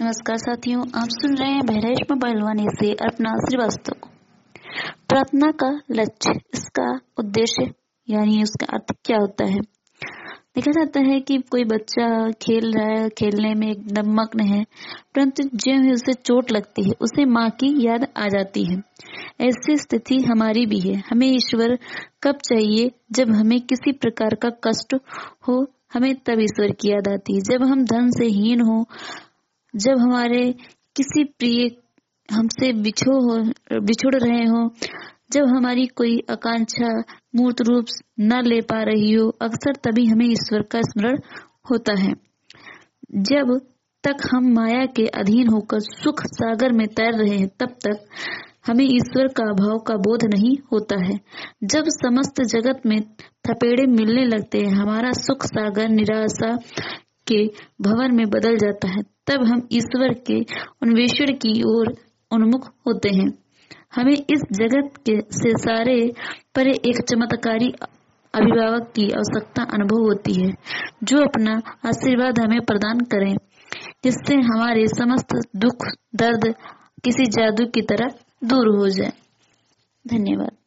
नमस्कार साथियों, आप सुन रहे हैं बहराइच मोबाइल वाणी से अर्पणा श्रीवास्तव। प्रार्थना का लक्ष्य, इसका उद्देश्य यानी उसका अर्थ क्या होता है। देखा जाता है कि कोई बच्चा खेल रहा है, खेलने में एकदम मग्न है, परंतु जब ही उसे चोट लगती है उसे माँ की याद आ जाती है। ऐसी स्थिति हमारी भी है। हमें ईश्वर कब चाहिए? जब हमें किसी प्रकार का कष्ट हो, हमें तब ईश्वर की याद आती है। जब हम धन से हीन हो, जब हमारे किसी प्रिय हमसे बिछुड़ रहे हो, जब हमारी कोई आकांक्षा मूर्त रूप न ले पा रही हो, अक्सर तभी हमें ईश्वर का स्मरण होता है। जब तक हम माया के अधीन होकर सुख सागर में तैर रहे हैं, तब तक हमें ईश्वर का अभाव का बोध नहीं होता है। जब समस्त जगत में थपेड़े मिलने लगते हैं, हमारा सुख सागर निराशा के भवन में बदल जाता है, तब हम ईश्वर के अन्वेषण की ओर उन्मुख होते हैं। हमें इस जगत के से सारे परे एक चमत्कारी अभिभावक की आवश्यकता अनुभव होती है, जो अपना आशीर्वाद हमें प्रदान करें, जिससे हमारे समस्त दुख दर्द किसी जादू की तरह दूर हो जाए। धन्यवाद।